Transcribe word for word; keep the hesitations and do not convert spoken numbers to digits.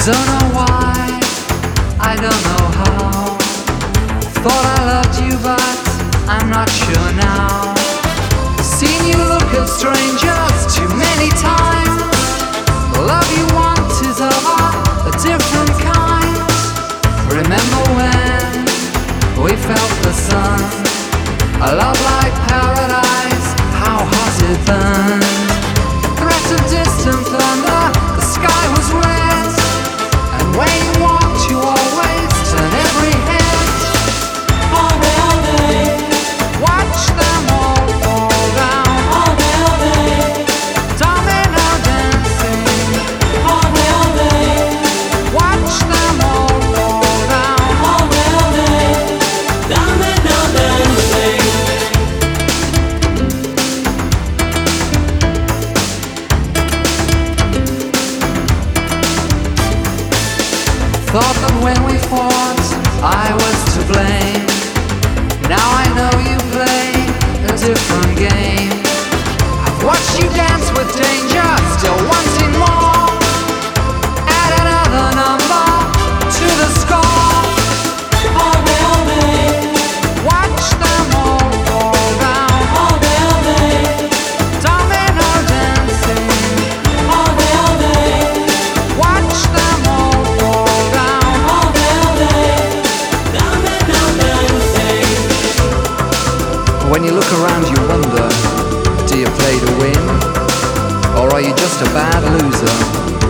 Don't know why, I don't know how. Thought I loved you, but I'm not sure now. Seen you look at strangers too many times. The love you want is of a different kind. Remember when we felt the sun? A love like paradise, how hot it burned. Threat of distant thunder, the sky was red. And when you walked, you always turn every head. All day, all day, Watch them all fall down. all day, all day, Domino dancing. all day, all day, Watch them all fall down. all day, all day, domino dancing. Thought that when we fought, I was to blame. Now I know you play a different game. I've watched you dance with danger, still wanting more. Add another number to the score. All day, all day, Watch them all fall down. all day, all day, Domino dancing. all day, all day, Watch them all fall down. all day, all day, domino dancing. When you look around, you wonder, do you play to win? Or are you just a bad loser?